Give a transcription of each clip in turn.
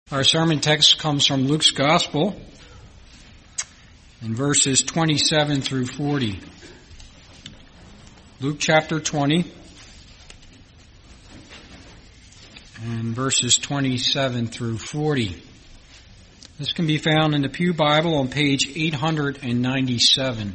Our sermon text comes from Luke's Gospel in verses 27 through 40. Luke chapter 20 and verses 27 through 40. This can be found in the Pew Bible on page 897.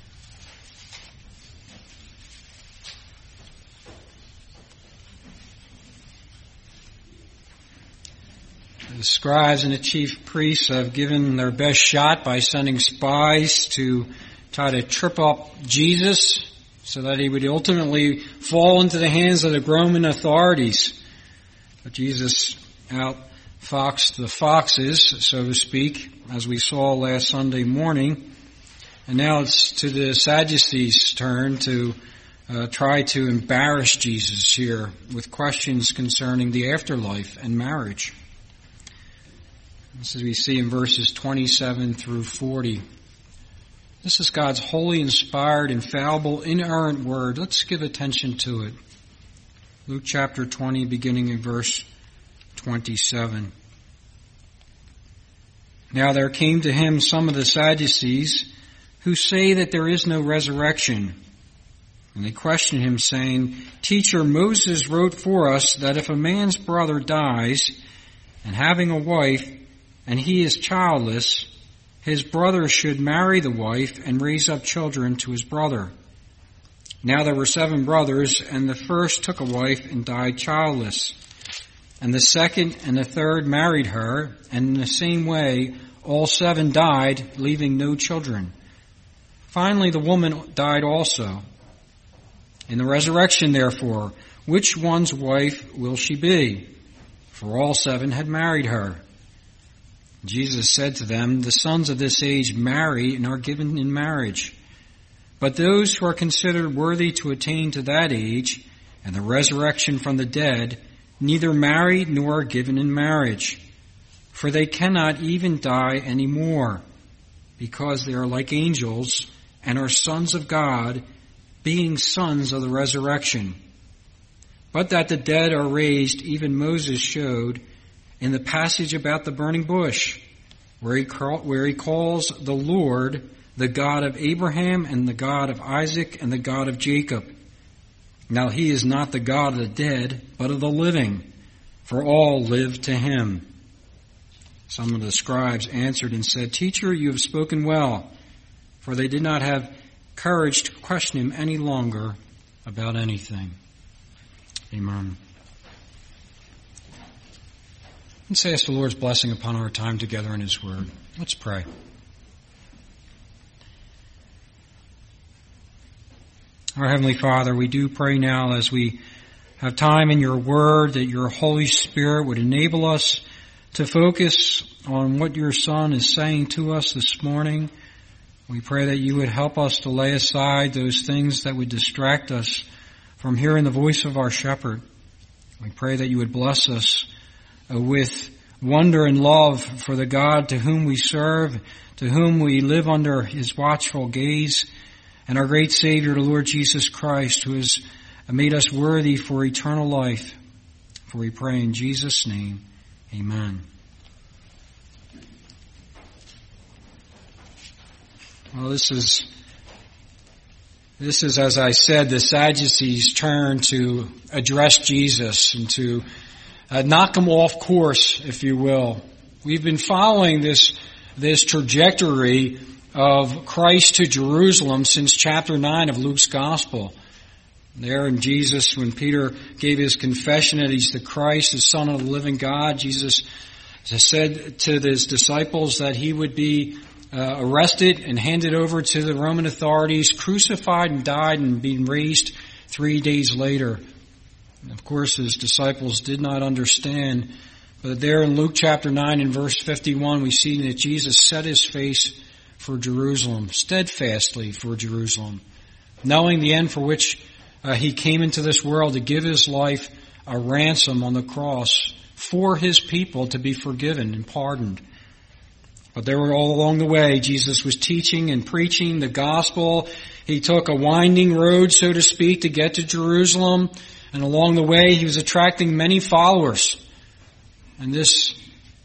The scribes and the chief priests have given their best shot by sending spies to try to trip up Jesus so that he would ultimately fall into the hands of the Roman authorities. But Jesus outfoxed the foxes, so to speak, as we saw last Sunday morning. And now it's to the Sadducees' turn to try to embarrass Jesus here with questions concerning the afterlife and marriage. This is we see in verses 27 through 40. This is God's holy, inspired, infallible, inerrant word. Let's give attention to it. Luke chapter 20, beginning in verse 27. Now there came to him some of the Sadducees who say that there is no resurrection. And they questioned him, saying, Teacher, Moses wrote for us that if a man's brother dies, and having a wife, and he is childless, his brother should marry the wife and raise up children to his brother. Now there were 7 brothers, and the first took a wife and died childless. And the second and the third married her, and in the same way all 7 died, leaving no children. Finally the woman died also. In the resurrection, therefore, which one's wife will she be? For all 7 had married her. Jesus said to them, The sons of this age marry and are given in marriage. But those who are considered worthy to attain to that age and the resurrection from the dead neither marry nor are given in marriage. For they cannot even die any more, because they are like angels and are sons of God, being sons of the resurrection. But that the dead are raised, even Moses showed in the passage about the burning bush, where he calls the Lord the God of Abraham and the God of Isaac and the God of Jacob. Now he is not the God of the dead, but of the living, for all live to him. Some of the scribes answered and said, Teacher, you have spoken well, for they did not have courage to question him any longer about anything. Amen. Let's ask the Lord's blessing upon our time together in His Word. Let's pray. Our Heavenly Father, we do pray now as we have time in Your Word that Your Holy Spirit would enable us to focus on what Your Son is saying to us this morning. We pray that You would help us to lay aside those things that would distract us from hearing the voice of our Shepherd. We pray that You would bless us with wonder and love for the God to whom we serve, to whom we live under His watchful gaze, and our great Savior, the Lord Jesus Christ, who has made us worthy for eternal life. For we pray in Jesus' name, amen. Well, this is, as I said, the Sadducees' turn to address Jesus and to knock him off course, if you will. We've been following this trajectory of Christ to Jerusalem since chapter 9 of Luke's Gospel. There in Jesus, when Peter gave his confession that he's the Christ, the Son of the living God, Jesus said to his disciples that he would be arrested and handed over to the Roman authorities, crucified and died and being raised 3 days later. Of course, his disciples did not understand, but there in Luke chapter 9 and verse 51, we see that Jesus set his face for Jerusalem, steadfastly for Jerusalem, knowing the end for which he came into this world to give his life a ransom on the cross for his people to be forgiven and pardoned. But there were all along the way, Jesus was teaching and preaching the gospel. He took a winding road, so to speak, to get to Jerusalem. And along the way, he was attracting many followers. And this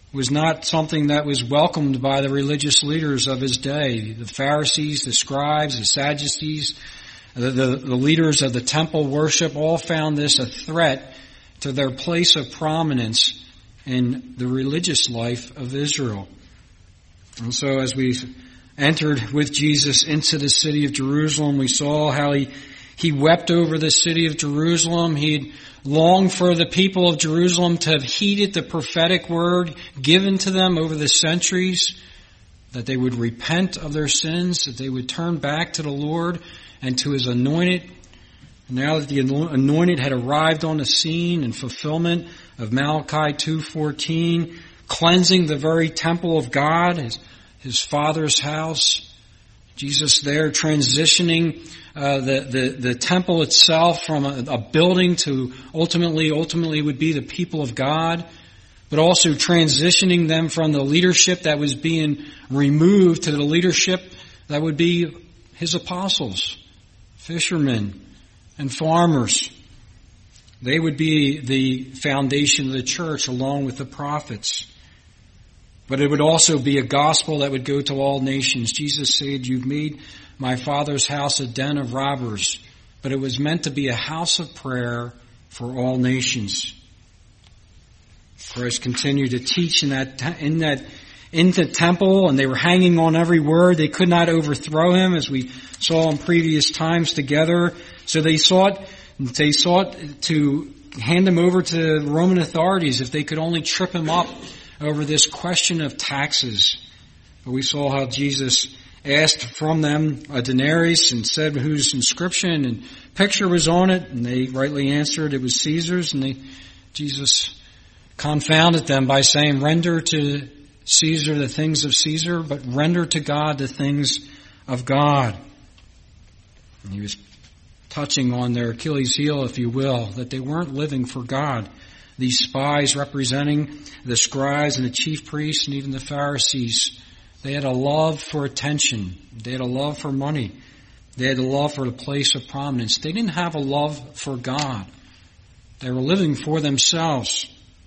was not something that was welcomed by the religious leaders of his day. The Pharisees, the scribes, the Sadducees, the leaders of the temple worship all found this a threat to their place of prominence in the religious life of Israel. And so as we entered with Jesus into the city of Jerusalem, we saw how he wept over the city of Jerusalem. He longed for the people of Jerusalem to have heeded the prophetic word given to them over the centuries, that they would repent of their sins, that they would turn back to the Lord and to His anointed. Now that the anointed had arrived on the scene in fulfillment of Malachi 2:14, cleansing the very temple of God, His Father's house, Jesus there transitioning the temple itself from a building to ultimately would be the people of God, but also transitioning them from the leadership that was being removed to the leadership that would be His apostles, fishermen, and farmers. They would be the foundation of the church along with the prophets. But it would also be a gospel that would go to all nations. Jesus said, "You've made my Father's house a den of robbers," but it was meant to be a house of prayer for all nations. Christ continued to teach in the temple, and they were hanging on every word. They could not overthrow Him, as we saw in previous times together. So they sought to hand Him over to Roman authorities if they could only trip Him up over this question of taxes. But we saw how Jesus asked from them a denarius and said whose inscription and picture was on it, and they rightly answered it was Caesar's, and Jesus confounded them by saying, "Render to Caesar the things of Caesar, but render to God the things of God." And He was touching on their Achilles heel, if you will, that they weren't living for God. These spies representing the scribes and the chief priests and even the Pharisees, they had a love for attention. They had a love for money. They had a love for the place of prominence. They didn't have a love for God. They were living for themselves.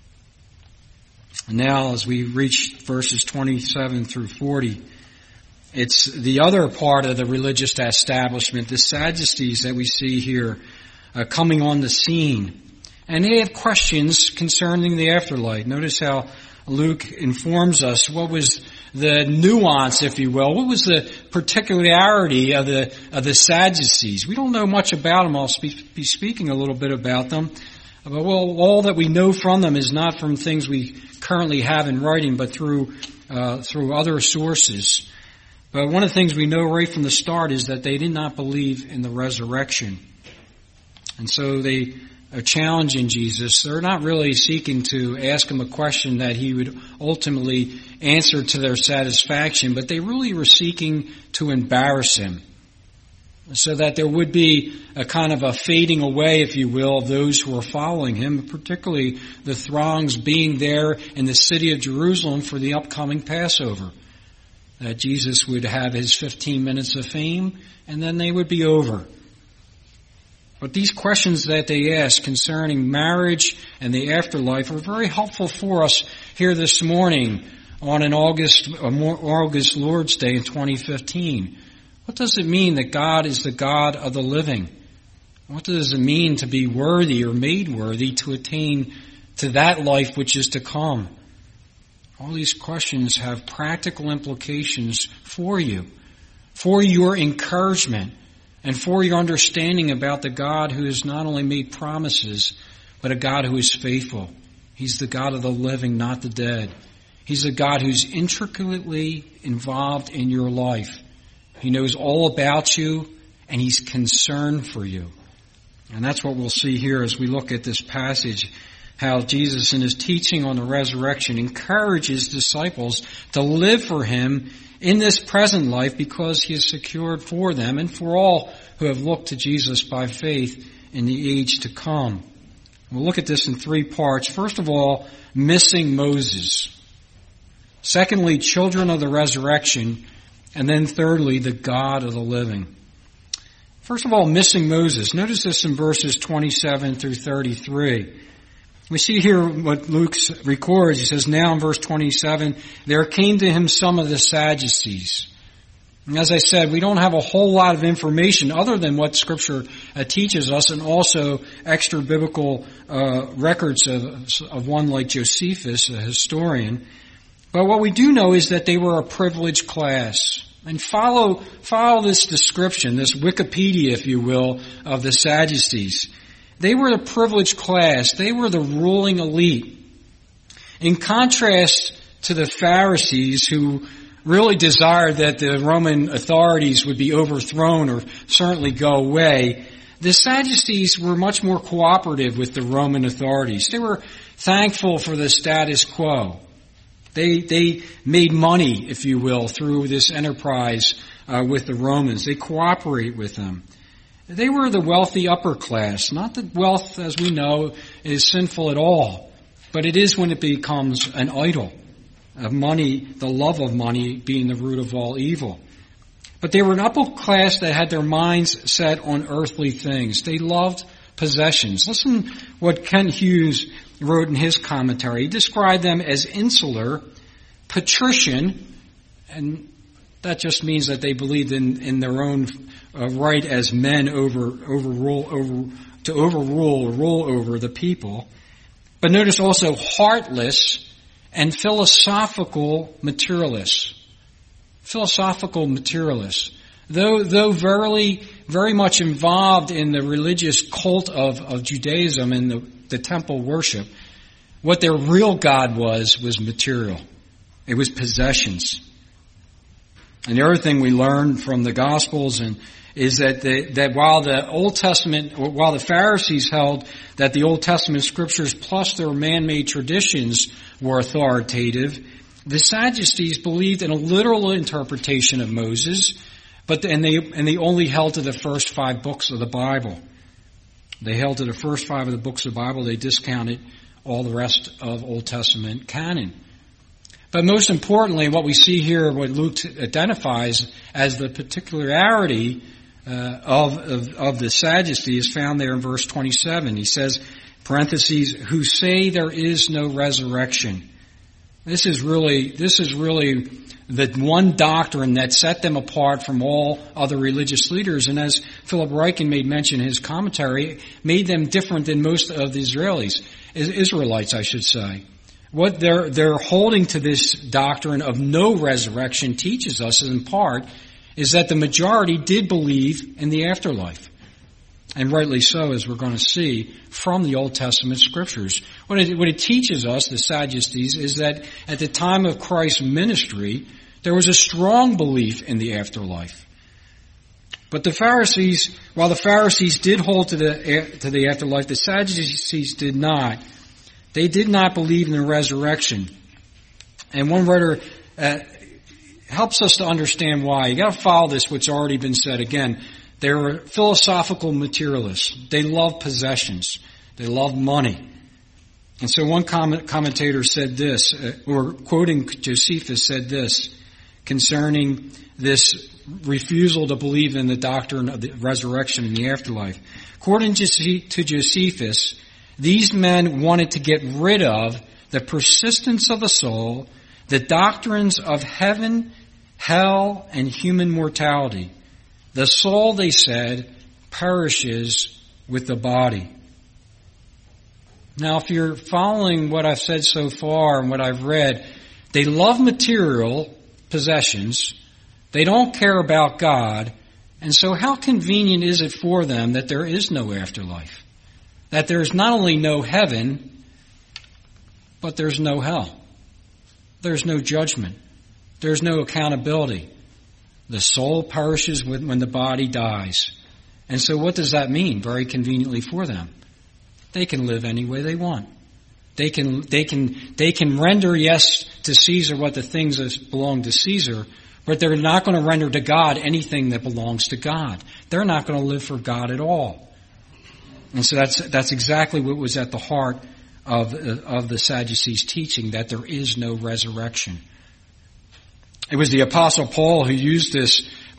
And now as we reach verses 27 through 40, it's the other part of the religious establishment, the Sadducees that we see here coming on the scene. And they have questions concerning the afterlife. Notice how Luke informs us what was the nuance, if you will. What was the particularity of the Sadducees? We don't know much about them. I'll be speaking a little bit about them. But all that we know from them is not from things we currently have in writing, but through other sources. But one of the things we know right from the start is that they did not believe in the resurrection. And so they are challenging Jesus. They're not really seeking to ask Him a question that He would ultimately answer to their satisfaction, but they really were seeking to embarrass Him, so that there would be a kind of a fading away, if you will, of those who are following Him, particularly the throngs being there in the city of Jerusalem for the upcoming Passover. That Jesus would have His 15 minutes of fame, and then they would be over. But these questions that they ask concerning marriage and the afterlife are very helpful for us here this morning on an August Lord's Day in 2015. What does it mean that God is the God of the living? What does it mean to be worthy or made worthy to attain to that life which is to come? All these questions have practical implications for you, for your encouragement, and for your understanding about the God who has not only made promises, but a God who is faithful. He's the God of the living, not the dead. He's a God who's intricately involved in your life. He knows all about you, and He's concerned for you. And that's what we'll see here as we look at this passage, how Jesus in His teaching on the resurrection encourages disciples to live for Him in this present life because He has secured for them and for all who have looked to Jesus by faith in the age to come. We'll look at this in three parts. First of all, missing Moses. Secondly, children of the resurrection. And then thirdly, the God of the living. First of all, missing Moses. Notice this in verses 27 through 33. We see here what Luke records. He says, now in verse 27, there came to him some of the Sadducees. And as I said, we don't have a whole lot of information other than what Scripture teaches us, and also extra biblical records of one like Josephus, a historian. But what we do know is that they were a privileged class. And follow this description, this Wikipedia, if you will, of the Sadducees. They were a privileged class. They were the ruling elite. In contrast to the Pharisees, who really desired that the Roman authorities would be overthrown or certainly go away, the Sadducees were much more cooperative with the Roman authorities. They were thankful for the status quo. They made money, if you will, through this enterprise with the Romans. They cooperated with them. They were the wealthy upper class. Not that wealth, as we know, is sinful at all, but it is when it becomes an idol of money, the love of money being the root of all evil. But they were an upper class that had their minds set on earthly things. They loved possessions. Listen what Kent Hughes wrote in his commentary. He described them as insular, patrician, and that just means that they believed in their own right as men to overrule or rule over the people. But notice also heartless and philosophical materialists. Philosophical materialists. Though very much involved in the religious cult of Judaism and the temple worship, what their real God was material. It was possessions. And the other thing we learn from the Gospels is that while the Pharisees held that the Old Testament scriptures plus their man-made traditions were authoritative, the Sadducees believed in a literal interpretation of Moses, and they only held to the first 5 books of the Bible. They held to the first 5 of the books of the Bible. They discounted all the rest of Old Testament canon. But most importantly, what we see here, what Luke identifies as the particularity of the Sadducees is found there in verse 27. He says, parentheses, who say there is no resurrection. This is really the one doctrine that set them apart from all other religious leaders, and as Philip Ryken made mention in his commentary, made them different than most of the Israelites, I should say. What they're holding to this doctrine of no resurrection teaches us, in part, is that the majority did believe in the afterlife. And rightly so, as we're going to see from the Old Testament scriptures. What it teaches us, the Sadducees, is that at the time of Christ's ministry, there was a strong belief in the afterlife. But while the Pharisees did hold to the afterlife, the Sadducees did not. They did not believe in the resurrection. And one writer helps us to understand why. You got to follow this, what's already been said. Again, they were philosophical materialists. They loved possessions. They loved money. And so one commentator said this, or quoting Josephus said this, concerning this refusal to believe in the doctrine of the resurrection and the afterlife. According to Josephus, these men wanted to get rid of the persistence of the soul, the doctrines of heaven, hell, and human mortality. The soul, they said, perishes with the body. Now, if you're following what I've said so far and what I've read, they love material possessions. They don't care about God. And so how convenient is it for them that there is no afterlife? That there's not only no heaven, but there's no hell. There's no judgment. There's no accountability. The soul perishes when the body dies. And so what does that mean? Very conveniently for them. They can live any way they want. They can render yes to Caesar what the things that belong to Caesar, but they're not going to render to God anything that belongs to God. They're not going to live for God at all. And so that's exactly what was at the heart of the Sadducees' teaching, that there is no resurrection. It was the Apostle Paul who used this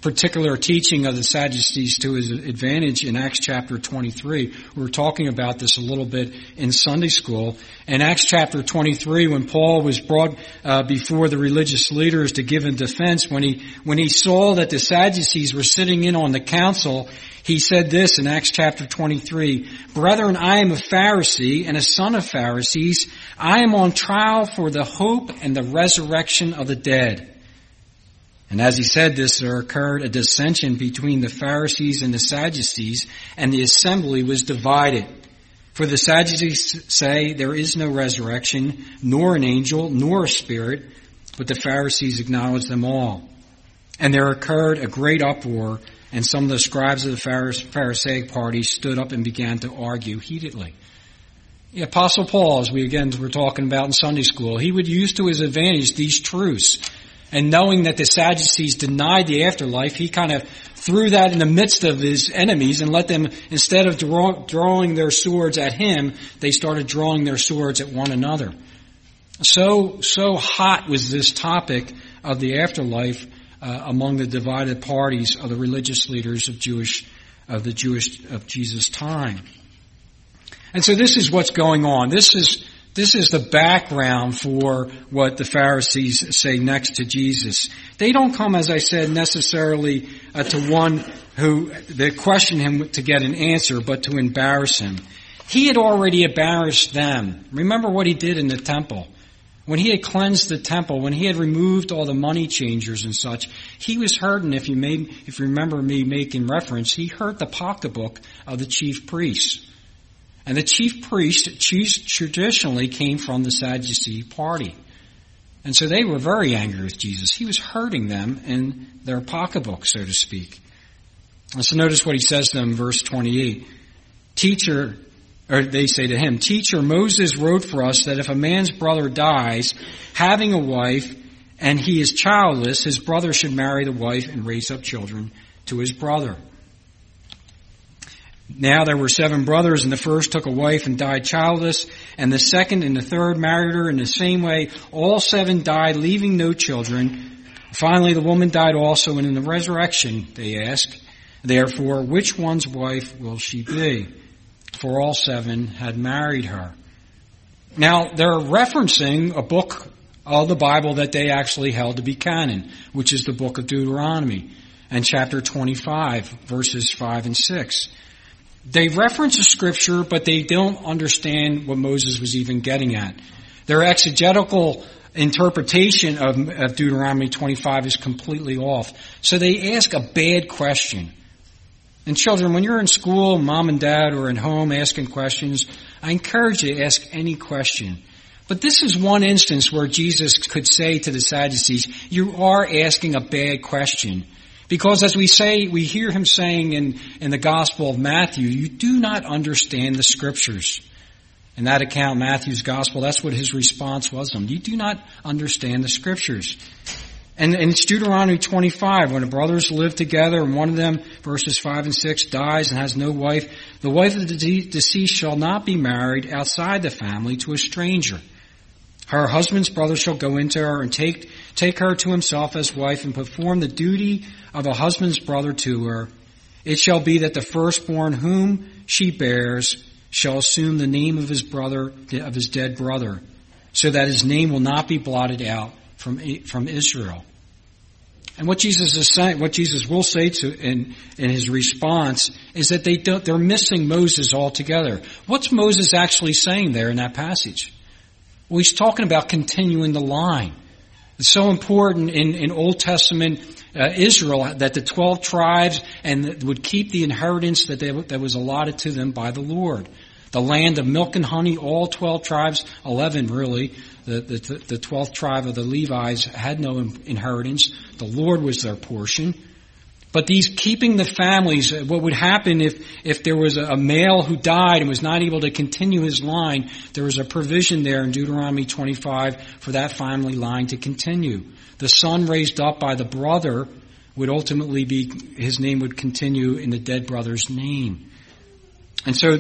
particular teaching of the Sadducees to his advantage in Acts chapter 23. We were talking about this a little bit in Sunday school. In Acts chapter 23, when Paul was brought before the religious leaders to give a defense, when he saw that the Sadducees were sitting in on the council, he said this in Acts chapter 23, "Brethren, I am a Pharisee and a son of Pharisees. I am on trial for the hope and the resurrection of the dead." And as he said this, there occurred a dissension between the Pharisees and the Sadducees, and the assembly was divided. For the Sadducees say there is no resurrection, nor an angel, nor a spirit, but the Pharisees acknowledge them all. And there occurred a great uproar, and some of the scribes of the Pharisaic party stood up and began to argue heatedly. The Apostle Paul, as we were talking about in Sunday school, he would use to his advantage these truths. And knowing that the Sadducees denied the afterlife, he kind of threw that in the midst of his enemies and let them, instead of drawing their swords at him, they started drawing their swords at one another. So hot was this topic of the afterlife among the divided parties of the religious leaders of Jesus' time. And so this is what's going on. This is the background for what the Pharisees say next to Jesus. They don't come, as I said, necessarily to one who they question him to get an answer, but to embarrass him. He had already embarrassed them. Remember what he did in the temple. When he had cleansed the temple, when he had removed all the money changers and such, he was hurting, if you remember me making reference, he hurt the pocketbook of the chief priests. And the chief priests traditionally came from the Sadducee party. And so they were very angry with Jesus. He was hurting them in their pocketbook, so to speak. And so notice what he says to them in verse 28. They say to him, "Teacher, Moses wrote for us that if a man's brother dies, having a wife, and he is childless, his brother should marry the wife and raise up children to his brother. Now there were 7 brothers, and the first took a wife and died childless, and the second and the third married her in the same way. All 7 died, leaving no children. Finally, the woman died also, and in the resurrection, they ask, therefore, which one's wife will she be? For all 7 had married her." Now, they're referencing a book of the Bible that they actually held to be canon, which is the book of Deuteronomy, and chapter 25, verses 5 and 6. They reference a scripture, but they don't understand what Moses was even getting at. Their exegetical interpretation of Deuteronomy 25 is completely off. So they ask a bad question. And children, when you're in school, mom and dad are at home asking questions, I encourage you to ask any question. But this is one instance where Jesus could say to the Sadducees, you are asking a bad question. Because as we hear him saying in the Gospel of Matthew, you do not understand the Scriptures. In that account, Matthew's Gospel, that's what his response was to them. You do not understand the Scriptures. And it's Deuteronomy 25, when the brothers live together and one of them, verses 5 and 6, dies and has no wife, the wife of the deceased shall not be married outside the family to a stranger. Her husband's brother shall go into her and take her to himself as wife and perform the duty of a husband's brother to her. It shall be that the firstborn whom she bears shall assume the name of his brother, of his dead brother, so that his name will not be blotted out from Israel. And what Jesus is saying, what Jesus will say in his response is that they're missing Moses altogether. What's Moses actually saying there in that passage? Well, he's talking about continuing the line. It's so important in Old Testament Israel that the 12 tribes would keep the inheritance that was allotted to them by the Lord. The land of milk and honey, all 12 tribes, 11 really, the 12th tribe of the Levites had no inheritance. The Lord was their portion. But these keeping the families, what would happen if there was a male who died and was not able to continue his line, there was a provision there in Deuteronomy 25 for that family line to continue. The son raised up by the brother would ultimately his name would continue in the dead brother's name. And so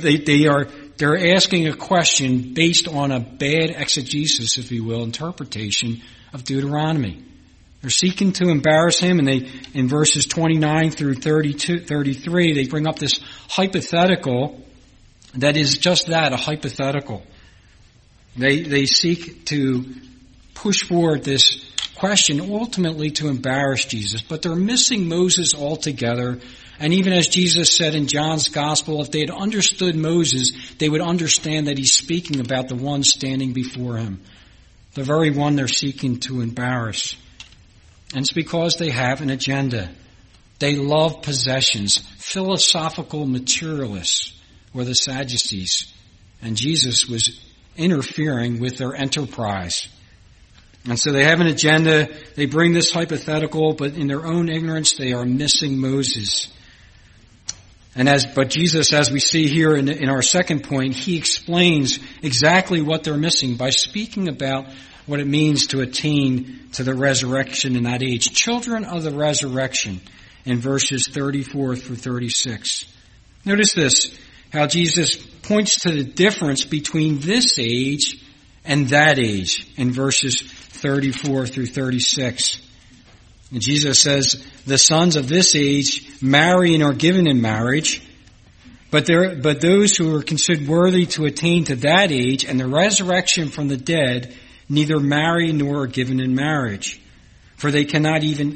they're asking a question based on a bad exegesis, if you will, interpretation of Deuteronomy. They're seeking to embarrass him, and they, in verses 29 through 33, they bring up this hypothetical that is just that, a hypothetical. They seek to push forward this question ultimately to embarrass Jesus, but they're missing Moses altogether. And even as Jesus said in John's Gospel, if they had understood Moses, they would understand that he's speaking about the one standing before him, the very one they're seeking to embarrass. And it's because they have an agenda. They love possessions. Philosophical materialists were the Sadducees, and Jesus was interfering with their enterprise. And so they have an agenda. They bring this hypothetical, but in their own ignorance, they are missing Moses. But Jesus, as we see here in our second point, he explains exactly what they're missing by speaking about what it means to attain to the resurrection in that age. Children of the resurrection in verses 34 through 36. Notice this, how Jesus points to the difference between this age and that age in verses 34 through 36. And Jesus says, the sons of this age marry and are given in marriage, but those who are considered worthy to attain to that age and the resurrection from the dead neither marry nor are given in marriage, for they cannot even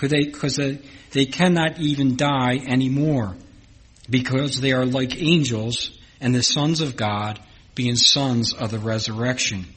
die anymore, because they are like angels and the sons of God, being sons of the resurrection.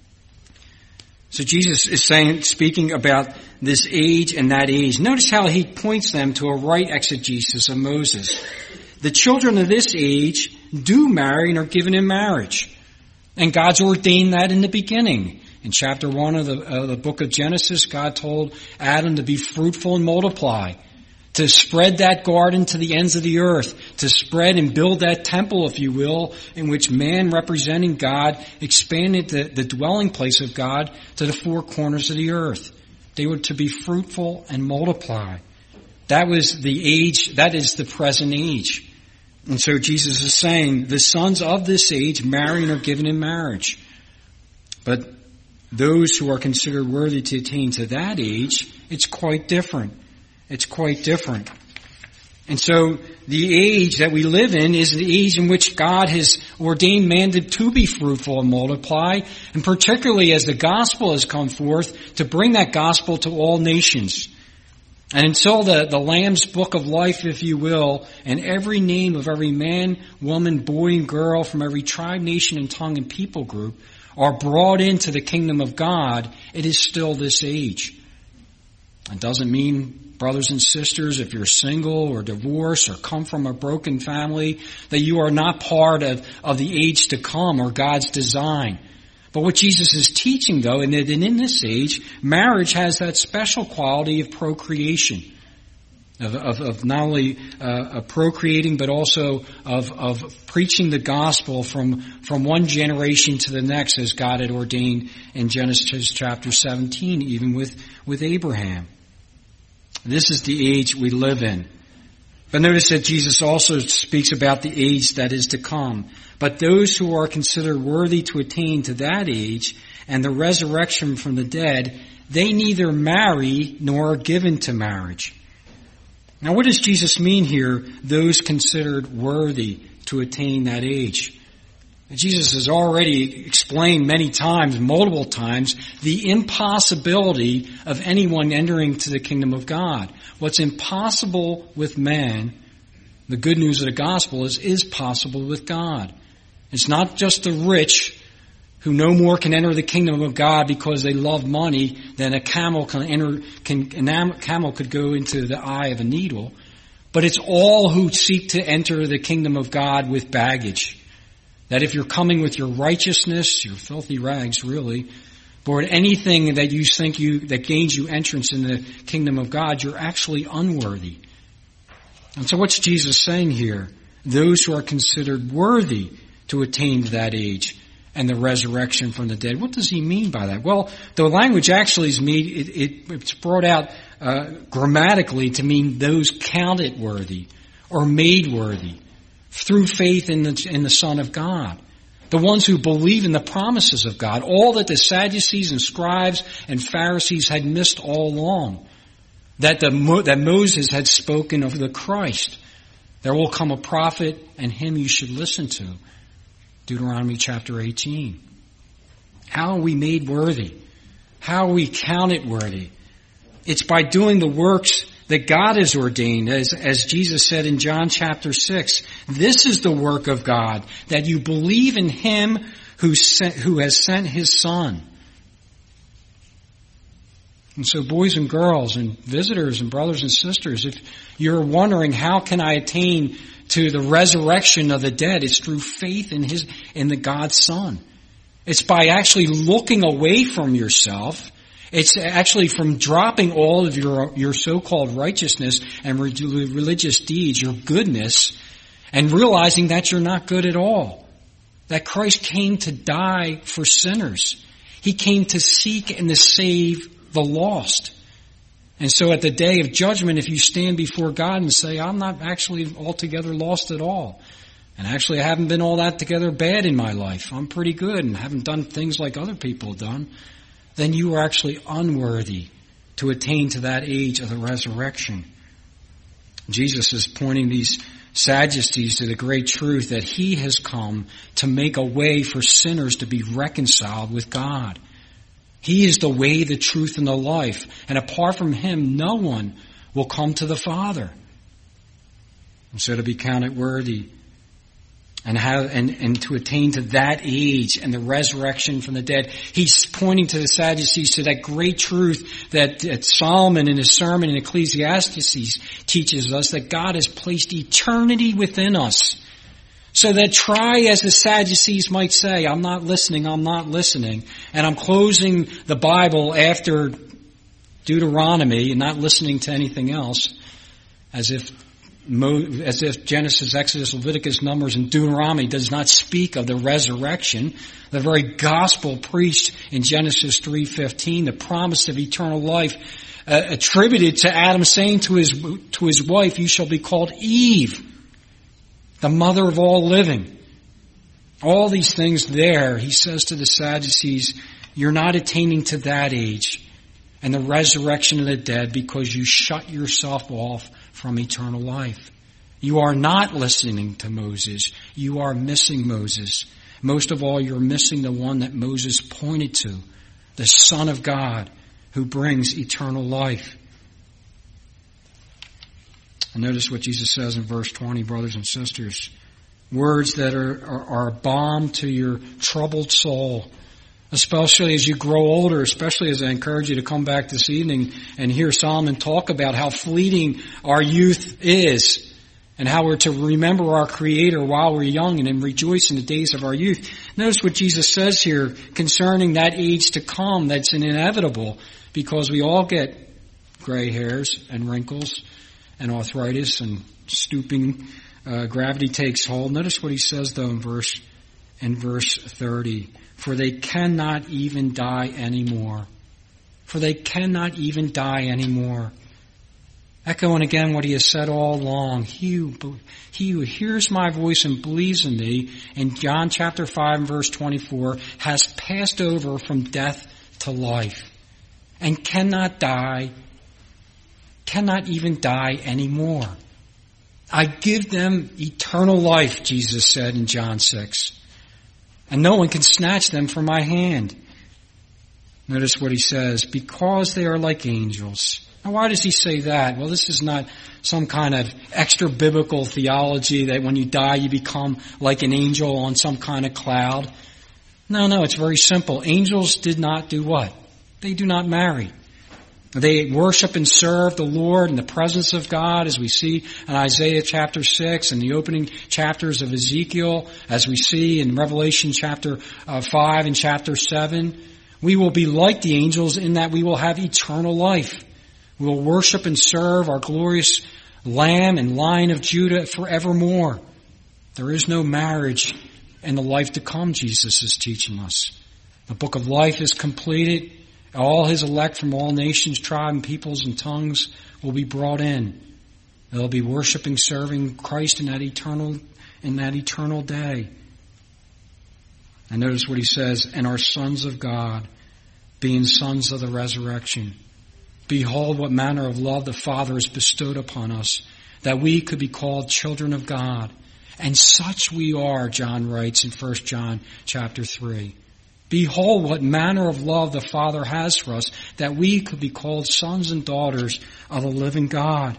So Jesus is speaking about this age and that age. Notice how he points them to a right exegesis of Moses. The children of this age do marry and are given in marriage. And God's ordained that in the beginning. In chapter 1 of the book of Genesis, God told Adam to be fruitful and multiply, to spread that garden to the ends of the earth, to spread and build that temple, if you will, in which man representing God expanded the dwelling place of God to the four corners of the earth. They were to be fruitful and multiply. That was the age, that is the present age. And so Jesus is saying, the sons of this age marry and are given in marriage. But those who are considered worthy to attain to that age, it's quite different. It's quite different. And so the age that we live in is the age in which God has ordained man to be fruitful and multiply, and particularly as the gospel has come forth, to bring that gospel to all nations. And until the Lamb's book of life, if you will, and every name of every man, woman, boy, and girl from every tribe, nation, and tongue and people group are brought into the kingdom of God, it is still this age. It doesn't mean, brothers and sisters, if you're single or divorced or come from a broken family, that you are not part of the age to come or God's design. But what Jesus is teaching, though, and in this age, marriage has that special quality of procreation, of not only procreating, but also of preaching the gospel from one generation to the next, as God had ordained in Genesis chapter 17, even with Abraham. This is the age we live in. But notice that Jesus also speaks about the age that is to come. But those who are considered worthy to attain to that age and the resurrection from the dead, they neither marry nor are given to marriage. Now, what does Jesus mean here, those considered worthy to attain that age? Jesus has already explained many times, multiple times, the impossibility of anyone entering to the kingdom of God. What's impossible with man, the good news of the gospel is possible with God. It's not just the rich who no more can enter the kingdom of God because they love money than a camel camel could go into the eye of a needle. But it's all who seek to enter the kingdom of God with baggage. That if you're coming with your righteousness, your filthy rags really, or anything that you think that gains you entrance in the kingdom of God, you're actually unworthy. And so what's Jesus saying here? Those who are considered worthy to attain to that age and the resurrection from the dead. What does he mean by that? Well, the language actually is it's brought out grammatically to mean those counted worthy or made worthy through faith in the Son of God. the ones who believe in the promises of God, all that the Sadducees and scribes and Pharisees had missed all along, that Moses had spoken of the Christ. There will come a prophet, and him you should listen to. Deuteronomy chapter 18. How are we made worthy? How are we counted worthy? It's by doing the works that God has ordained, as Jesus said in John chapter 6. This is the work of God, that you believe in him who has sent his Son. And so boys and girls and visitors and brothers and sisters, if you're wondering how can I attain to the resurrection of the dead, it's through faith in the God's Son. It's by actually looking away from yourself. It's actually from dropping all of your so-called righteousness and religious deeds, your goodness, and realizing that you're not good at all. That Christ came to die for sinners. He came to seek and to save the lost. And so at the day of judgment, if you stand before God and say, I'm not actually altogether lost at all, and actually I haven't been all that together bad in my life, I'm pretty good and haven't done things like other people have done, then you are actually unworthy to attain to that age of the resurrection. Jesus is pointing these Sadducees to the great truth that he has come to make a way for sinners to be reconciled with God. He is the way, the truth, and the life. And apart from him, no one will come to the Father. And so to be counted worthy and to attain to that age and the resurrection from the dead, he's pointing to the Sadducees to that great truth that Solomon in his sermon in Ecclesiastes teaches us, that God has placed eternity within us. So that try as the Sadducees might say, I'm not listening, and I'm closing the Bible after Deuteronomy and not listening to anything else, as if Genesis, Exodus, Leviticus, Numbers, and Deuteronomy does not speak of the resurrection. The very gospel preached in Genesis 3:15, the promise of eternal life, attributed to Adam saying to his wife, you shall be called Eve, the mother of all living. All these things there, he says to the Sadducees, you're not attaining to that age and the resurrection of the dead because you shut yourself off from eternal life. You are not listening to Moses. You are missing Moses. Most of all, you're missing the one that Moses pointed to, the Son of God who brings eternal life. And notice what Jesus says in verse 20, brothers and sisters. Words that are a balm to your troubled soul, especially as you grow older, especially as I encourage you to come back this evening and hear Solomon talk about how fleeting our youth is and how we're to remember our Creator while we're young and then rejoice in the days of our youth. Notice what Jesus says here concerning that age to come that's inevitable, because we all get gray hairs and wrinkles and arthritis and stooping, gravity takes hold. Notice what he says though in verse 30. For they cannot even die anymore. For they cannot even die anymore. Echoing again what he has said all along. He who hears my voice and believes in me, in John chapter 5 and verse 24, has passed over from death to life and cannot even die anymore. I give them eternal life, Jesus said in John 6. And no one can snatch them from my hand. Notice what he says, because they are like angels. Now why does he say that? Well, this is not some kind of extra biblical theology that when you die you become like an angel on some kind of cloud. No, it's very simple. Angels did not do what? They do not marry. They worship and serve the Lord in the presence of God, as we see in Isaiah chapter 6 and the opening chapters of Ezekiel, as we see in Revelation chapter 5 and chapter 7. We will be like the angels in that we will have eternal life. We will worship and serve our glorious Lamb and Lion of Judah forevermore. There is no marriage in the life to come, Jesus is teaching us. The book of life is completed. All his elect from all nations, tribes, and peoples and tongues will be brought in. They'll be worshiping, serving Christ in that eternal day. And notice what he says, and are sons of God, being sons of the resurrection. Behold, what manner of love the Father has bestowed upon us, that we could be called children of God. And such we are, John writes in 1 John chapter 3. Behold, what manner of love the Father has for us, that we could be called sons and daughters of the living God.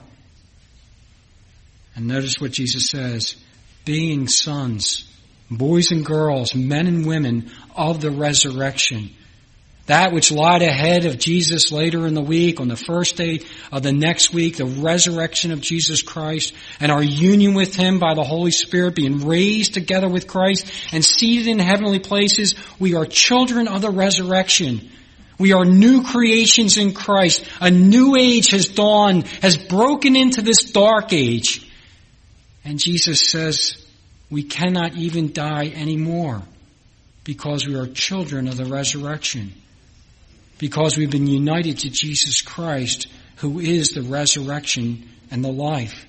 And notice what Jesus says, being sons, boys and girls, men and women of the resurrection. That which lied ahead of Jesus later in the week, on the first day of the next week, the resurrection of Jesus Christ, and our union with Him by the Holy Spirit, being raised together with Christ and seated in heavenly places. We are children of the resurrection. We are new creations in Christ. A new age has dawned, has broken into this dark age. And Jesus says we cannot even die anymore because we are children of the resurrection. Because we've been united to Jesus Christ, who is the resurrection and the life.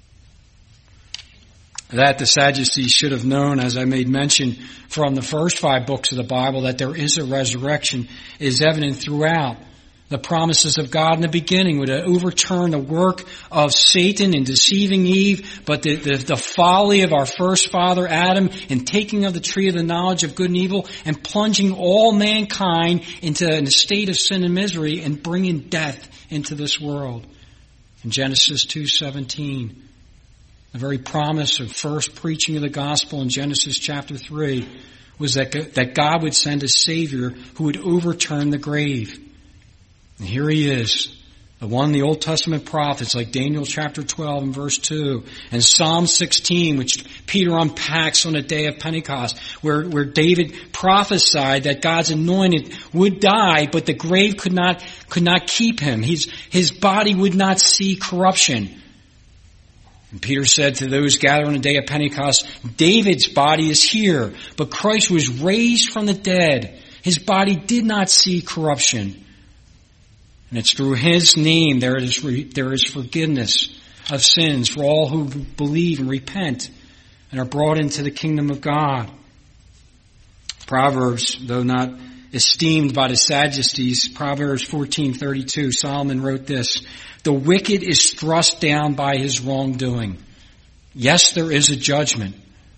That the Sadducees should have known, as I made mention from the first 5 books of the Bible, that there is a resurrection is evident throughout. The promises of God in the beginning would overturn the work of Satan in deceiving Eve, but the folly of our first father Adam in taking of the tree of the knowledge of good and evil and plunging all mankind into a state of sin and misery and bringing death into this world. In Genesis 2:17, the very promise of first preaching of the gospel in Genesis chapter 3 was that God would send a Savior who would overturn the grave. And here He is, the one the Old Testament prophets like Daniel chapter 12 and verse 2 and Psalm 16, which Peter unpacks on the day of Pentecost, where David prophesied that God's anointed would die, but the grave could not keep him. His body would not see corruption. And Peter said to those gathered on the day of Pentecost, David's body is here, but Christ was raised from the dead. His body did not see corruption. And it's through His name there is forgiveness of sins for all who believe and repent and are brought into the kingdom of God. Proverbs, though not esteemed by the Sadducees, Proverbs 14:32, Solomon wrote this, the wicked is thrust down by his wrongdoing. Yes, there is a judgment,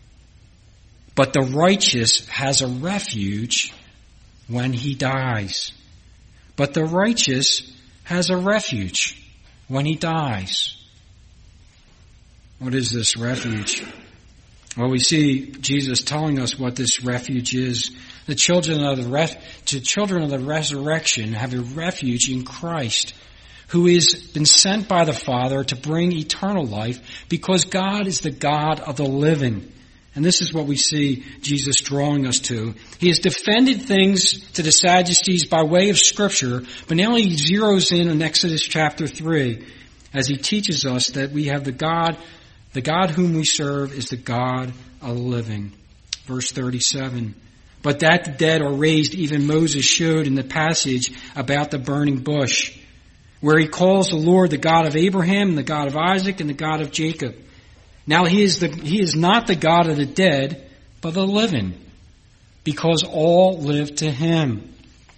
but the righteous has a refuge when he dies. But the righteous has a refuge when he dies. What is this refuge? Well, we see Jesus telling us what this refuge is. The children of the resurrection have a refuge in Christ, who has been sent by the Father to bring eternal life, because God is the God of the living. And this is what we see Jesus drawing us to. He has defended things to the Sadducees by way of Scripture, but now He zeroes in on Exodus chapter 3 as He teaches us that we have the God whom we serve is the God of the living. Verse 37. But that the dead are raised, even Moses showed in the passage about the burning bush, where he calls the Lord the God of Abraham, the God of Isaac, and the God of Jacob. Now He is not the God of the dead, but the living, because all live to Him.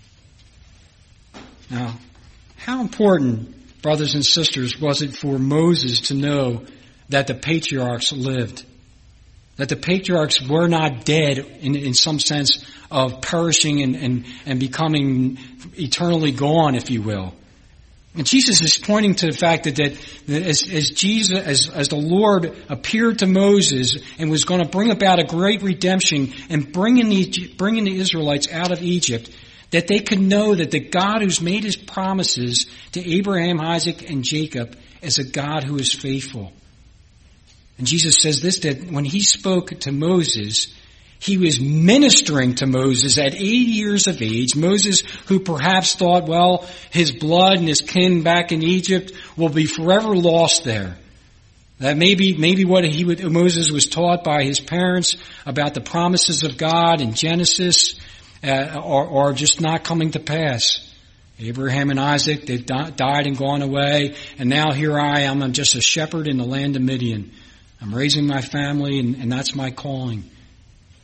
Now, how important, brothers and sisters, was it for Moses to know that the patriarchs lived? That the patriarchs were not dead in some sense of perishing and becoming eternally gone, if you will. And Jesus is pointing to the fact that as the Lord appeared to Moses and was going to bring about a great redemption and bringing the Israelites out of Egypt, that they could know that the God who's made His promises to Abraham, Isaac, and Jacob is a God who is faithful. And Jesus says this, that when He spoke to Moses, He was ministering to Moses at 80 years of age. Moses, who perhaps thought, well, his blood and his kin back in Egypt will be forever lost there. That maybe what Moses was taught by his parents about the promises of God in Genesis are just not coming to pass. Abraham and Isaac, they've died and gone away, and now here I am. I'm just a shepherd in the land of Midian. I'm raising my family, and that's my calling.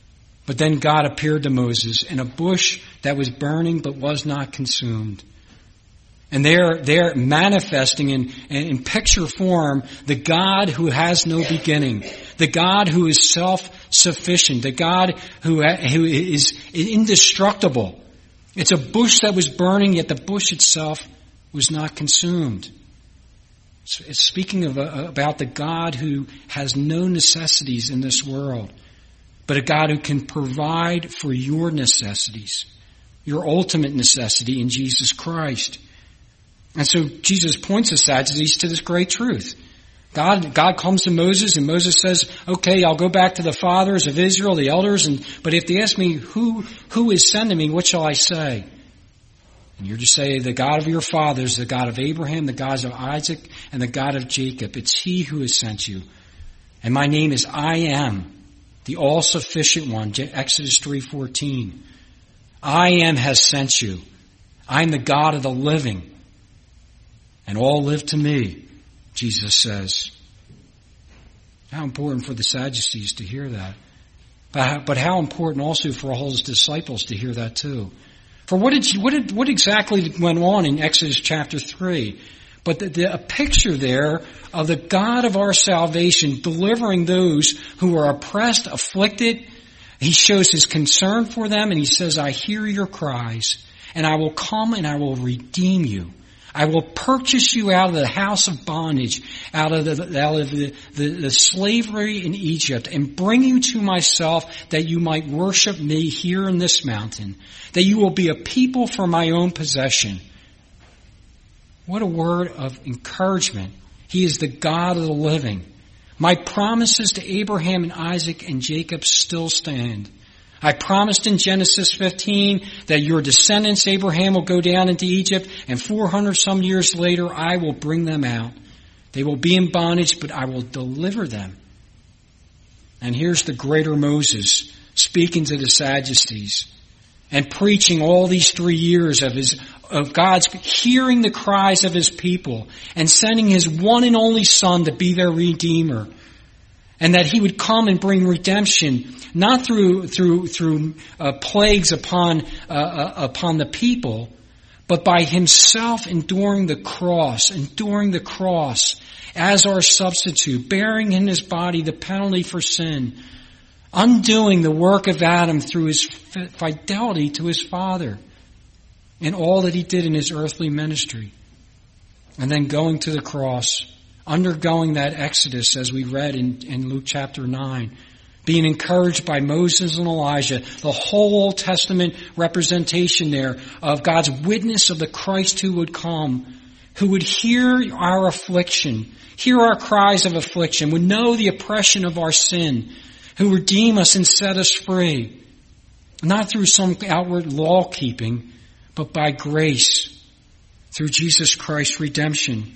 But then God appeared to Moses in a bush that was burning but was not consumed. And they're manifesting in picture form the God who has no beginning, the God who is self-sufficient, the God who is indestructible. It's a bush that was burning, yet the bush itself was not consumed. It's speaking about the God who has no necessities in this world, but a God who can provide for your necessities, your ultimate necessity in Jesus Christ. And so Jesus points the Sadducees to this great truth. God comes to Moses, and Moses says, okay, I'll go back to the fathers of Israel, the elders, but if they ask me who is sending me, what shall I say? And you're to say, the God of your fathers, the God of Abraham, the God of Isaac, and the God of Jacob. It's He who has sent you. And my name is I Am, the all-sufficient one, Exodus 3:14. I Am has sent you. I am the God of the living. And all live to me, Jesus says. How important for the Sadducees to hear that. But how important also for all His disciples to hear that too. For what exactly went on in Exodus chapter 3? But a picture there of the God of our salvation delivering those who are oppressed, afflicted. He shows His concern for them, and He says, I hear your cries, and I will come and I will redeem you. I will purchase you out of the house of bondage, out of the slavery in Egypt, and bring you to myself that you might worship me here in this mountain, that you will be a people for my own possession. What a word of encouragement. He is the God of the living. My promises to Abraham and Isaac and Jacob still stand. I promised in Genesis 15 that your descendants, Abraham, will go down into Egypt, and 400 some years later, I will bring them out. They will be in bondage, but I will deliver them. And here's the greater Moses speaking to the Sadducees and preaching all these 3 years of God's hearing the cries of His people and sending His one and only Son to be their Redeemer. And that He would come and bring redemption, not through plagues upon the people, but by Himself enduring the cross as our substitute, bearing in His body the penalty for sin, undoing the work of Adam through His fidelity to His Father, and all that He did in His earthly ministry, and then going to the cross, undergoing that exodus as we read in Luke chapter 9, being encouraged by Moses and Elijah, the whole Old Testament representation there of God's witness of the Christ who would come, who would hear our affliction, hear our cries of affliction, would know the oppression of our sin, who redeem us and set us free, not through some outward law keeping, but by grace, through Jesus Christ's redemption.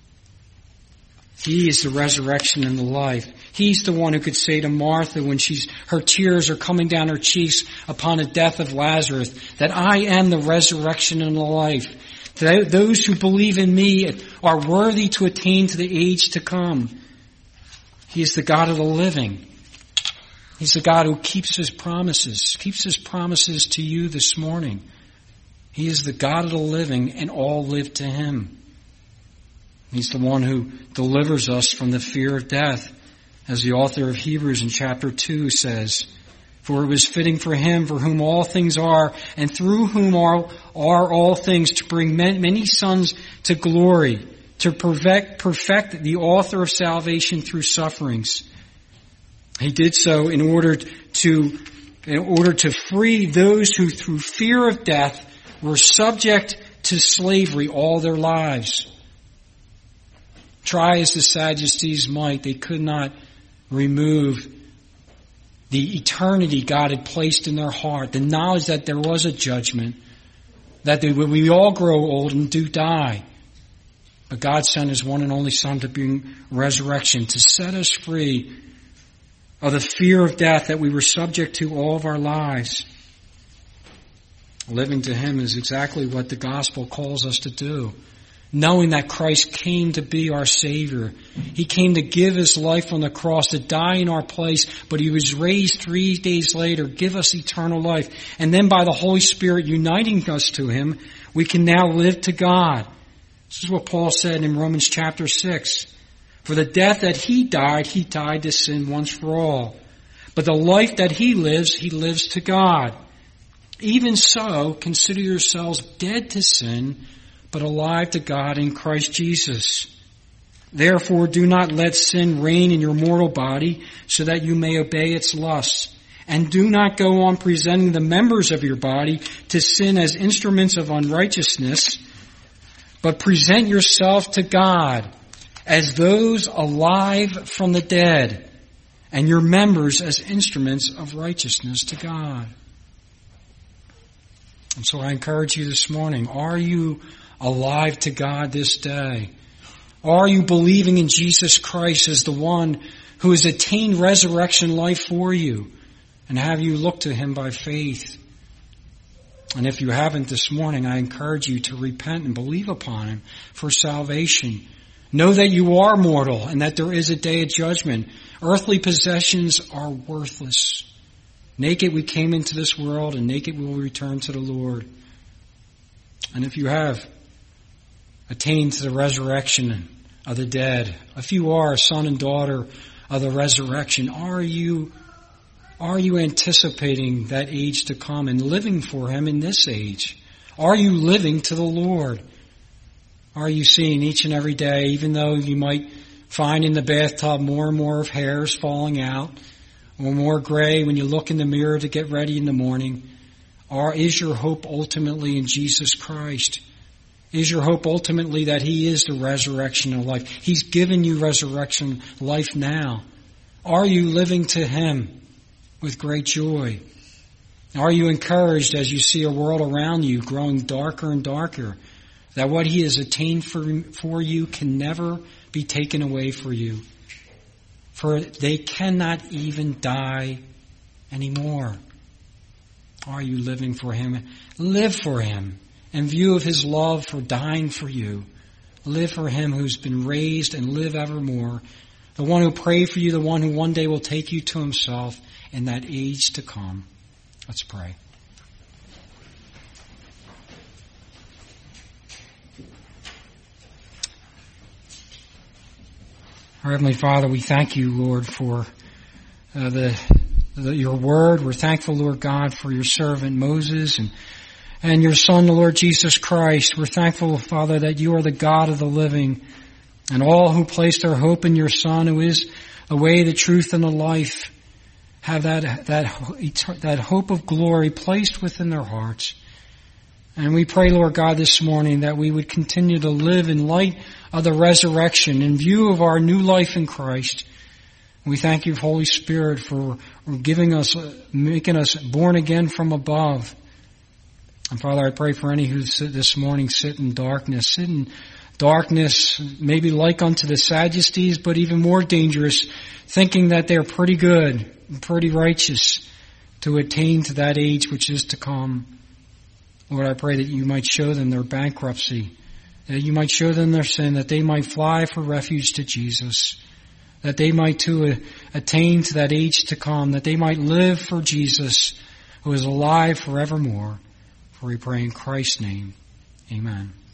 He is the resurrection and the life. He's the one who could say to Martha when her tears are coming down her cheeks upon the death of Lazarus, that I am the resurrection and the life. Those who believe in me are worthy to attain to the age to come. He is the God of the living. He's the God who keeps His promises to you this morning. He is the God of the living, and all live to Him. He's the one who delivers us from the fear of death, as the author of Hebrews in chapter 2 says, for it was fitting for Him for whom all things are, and through whom are all things, to bring many sons to glory, to perfect the author of salvation through sufferings. He did so in order to free those who through fear of death were subject to slavery all their lives. Try as the Sadducees might, they could not remove the eternity God had placed in their heart, the knowledge that there was a judgment, that we all grow old and do die. But God sent His one and only Son to bring resurrection, to set us free of the fear of death that we were subject to all of our lives. Living to Him is exactly what the gospel calls us to do. knowing that Christ came to be our Savior. He came to give His life on the cross, to die in our place, but He was raised 3 days later, give us eternal life. And then by the Holy Spirit uniting us to Him, we can now live to God. This is what Paul said in Romans chapter 6. For the death that He died to sin once for all. But the life that He lives to God. Even so, consider yourselves dead to sin, but alive to God in Christ Jesus. Therefore, do not let sin reign in your mortal body, so that you may obey its lusts. And do not go on presenting the members of your body to sin as instruments of unrighteousness, but present yourself to God as those alive from the dead, and your members as instruments of righteousness to God. And so I encourage you this morning, are you alive to God this day? Are you believing in Jesus Christ as the one who has attained resurrection life for you? And have you looked to Him by faith? And if you haven't this morning, I encourage you to repent and believe upon Him for salvation. Know that you are mortal and that there is a day of judgment. Earthly possessions are worthless. Naked we came into this world, and naked we will return to the Lord. And if you have attained to the resurrection of the dead, if you are a son and daughter of the resurrection, are you anticipating that age to come and living for Him in this age? Are you living to the Lord? Are you seeing each and every day, even though you might find in the bathtub more and more of hairs falling out, or more gray when you look in the mirror to get ready in the morning, or is your hope ultimately in Jesus Christ? Is your hope ultimately that He is the resurrection of life? He's given you resurrection life now. Are you living to Him with great joy? Are you encouraged as you see a world around you growing darker and darker, that what He has attained for you can never be taken away for you? For they cannot even die anymore. Are you living for Him? Live for Him in view of His love for dying for you. Live for Him who's been raised, and live evermore. The one who prayed for you, the one who one day will take you to Himself in that age to come. Let's pray. Our Heavenly Father, we thank you, Lord, for your word. We're thankful, Lord God, for your servant Moses and your Son, the Lord Jesus Christ. We're thankful, Father, that you are the God of the living, and all who place their hope in your Son, who is the way, the truth, and the life, have that hope of glory placed within their hearts. And we pray, Lord God, this morning that we would continue to live in light of the resurrection, in view of our new life in Christ. We thank you, Holy Spirit, for making us born again from above. And Father, I pray for any who this morning sit in darkness, maybe like unto the Sadducees, but even more dangerous, thinking that they're pretty good, pretty righteous to attain to that age which is to come. Lord, I pray that you might show them their bankruptcy, that you might show them their sin, that they might fly for refuge to Jesus, that they might too attain to that age to come, that they might live for Jesus, who is alive forevermore. For we pray in Christ's name. Amen.